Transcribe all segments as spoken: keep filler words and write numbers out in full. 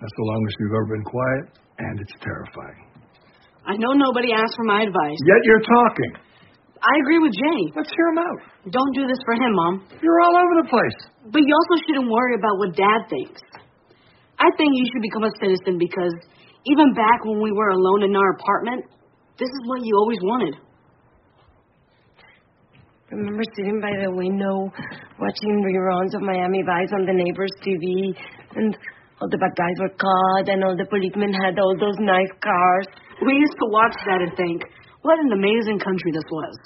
That's the longest we've ever been quiet, and it's terrifying. I know nobody asked for my advice. Yet you're talking. I agree with Jay. Let's hear him out. Don't do this for him, Mom. You're all over the place. But you also shouldn't worry about what Dad thinks. I think you should become a citizen because even back when we were alone in our apartment, this is what you always wanted. Remember sitting by the window, watching reruns of Miami Vice on the neighbor's T V, and all the bad guys were caught, and all the policemen had all those nice cars. We used to watch that and think, what an amazing country this was.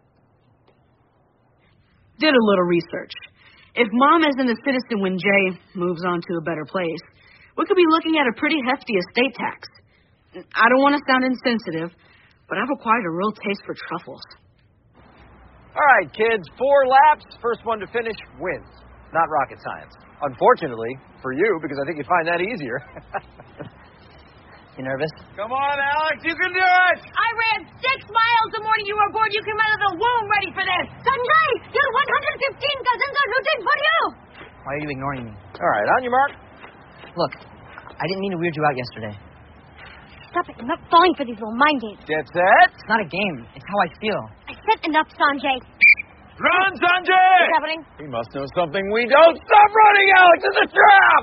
Did a little research. If Mom isn't a citizen when Jay moves on to a better place, we could be looking at a pretty hefty estate tax. I don't want to sound insensitive, but I've acquired a real taste for truffles. All right, kids, four laps. First one to finish wins. Not rocket science. Unfortunately, for you, because I think you'd find that easier. You nervous? Come on, Alex, you can do it! I ran six miles the morning you were born. You came out of the womb ready for this. Sanjay, your one hundred fifteen cousins are rooting for you. Why are you ignoring me? All right, on your mark. Look, I didn't mean to weird you out yesterday. Stop it. I'm not falling for these little mind games. Get set. It's not a game. It's how I feel. I said enough, Sanjay. Run, Sanjay! What's happening? He must know something we don't. Stop running, Alex! It's a trap!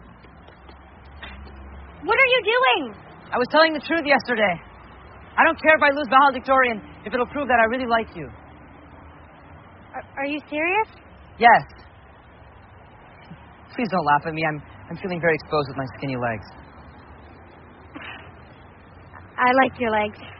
What are you doing? I was telling the truth yesterday. I don't care if I lose valedictorian if it'll prove that I really like you. Are, are you serious? Yes. Please don't laugh at me. I'm I'm feeling very exposed with my skinny legs. I like your legs.